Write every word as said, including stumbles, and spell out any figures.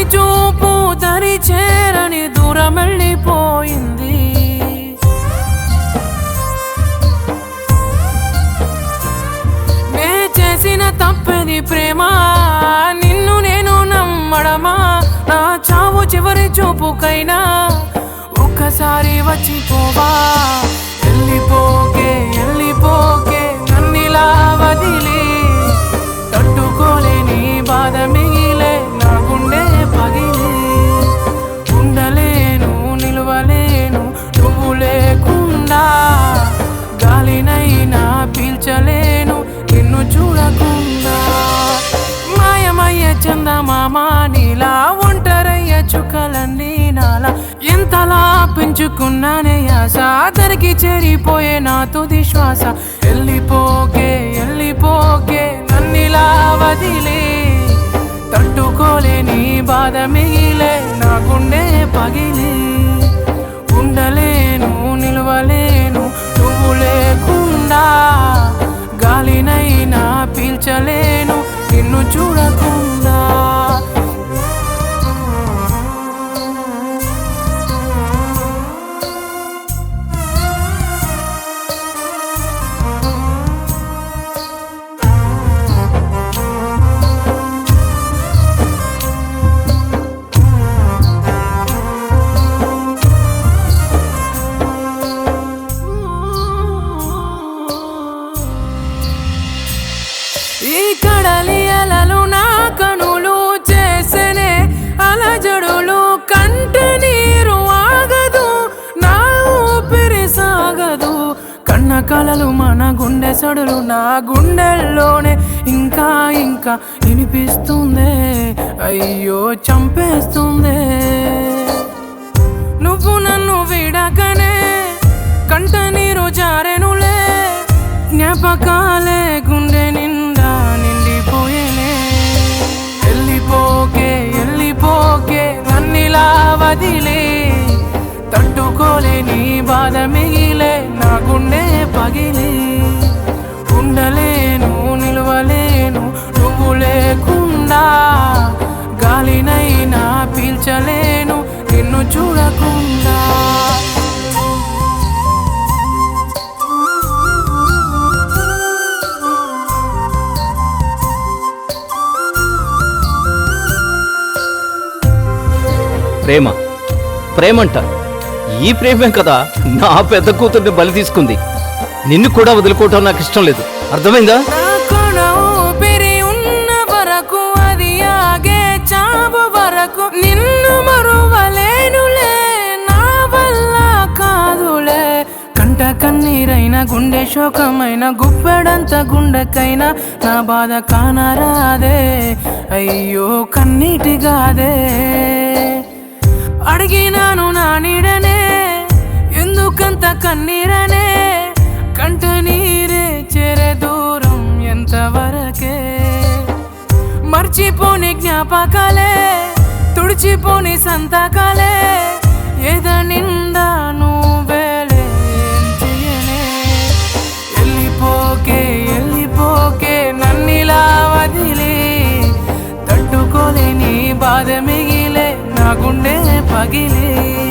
చూపు దరి చేరని దూరం వెళ్ళిపోయింది. నే చేసిన తప్పది ప్రేమ, నిన్ను నేను నమ్మడమా? నా చావు చివరి చూపుకైనా ఒక్కసారి వచ్చిపోవా. వెళ్ళిపోకే వెళ్ళిపోకే నన్నిలా వదిలి, తట్టుకోలేని బాధ మిగిలే నా గుండె పగిలి. ఉండలేను నిలవలేను నువ్వు లేకుండా, గాలినైనా పీల్చలేను నిన్ను చూడకుండా. మాయమయ్య చందమామ నీలా, ఒంటరయ్య చుక్కలన్నీ నాలా. ఎంతలా పెంచుకున్నానే ఆశ, దరికి చేరిపోయే నా తుది శ్వాస. వెళ్ళిపోకే వెళ్ళిపోకే నన్నిలా వదిలి, తట్టుకోలేని బాధ మిగిలే నా గుండె పగిలి. ఉండలేను నిలవలేను నువ్వు లేకుండా, గాలినైనా పీల్చలేను నిన్ను చూడకుండా. ఈ కడలి అలలు నా కనులు చేసనే అలజడులు, కంట నీరు ఆగదు నా ఊపిరి సాగదు. కన్న కలలు మన గుండె సడులు నా గుండెల్లోనే ఇంకా ఇంకా వినిపిస్తుందే, అయ్యో చంపేస్తుందే. నువ్వు నన్ను విడకనే కంట నీరు జారెనులే, జ్ఞాపకాలే గుండె నిండా నిండిపోయేనే. వెళ్ళిపోకే వెళ్ళిపోకే నన్నిలా వదిలి, తట్టుకోలేని బాధ మిగిలే నా గుండె పగిలి. ఉండలేను నిలవలేను నువ్వు లేకుండా, గాలినైనా పీల్చలేను నిన్ను చూడకుండా. ప్రేమ ప్రేమంట, ఈ ప్రేమే కదా నా పెద్ద కూతుర్ని బలి తీసుకుంది. నిన్ను కూడా వదులుకోవటం నాకు ఇష్టం లేదు, అర్థమైందా? ఉన్న వరకు అది ఆగే చావు వరకు నిన్ను మరువలేనులే, నా వల్ల కాదులే. కంట కన్నీరైన గుండె శోకమైన గుప్పెడంత గుండెకైనా నా బాధ కానరాదే, అయ్యో కన్నీటిగాదే. అడిగినాను నా నీడనే ఎందుకంత కన్నీరనే, కంట నీరే చేరే దూరం ఎంతవరకే. మర్చిపోని జ్ఞాపకాలే తుడిచిపోని సంతకాలే, ఏద నిండా నువ్వేలే చెయ్యనే. వెళ్ళిపోకే వెళ్ళిపోకే నన్నిలా వదిలి, తట్టుకోలేని బాధ మిగిలే నా గుండె పగిలి.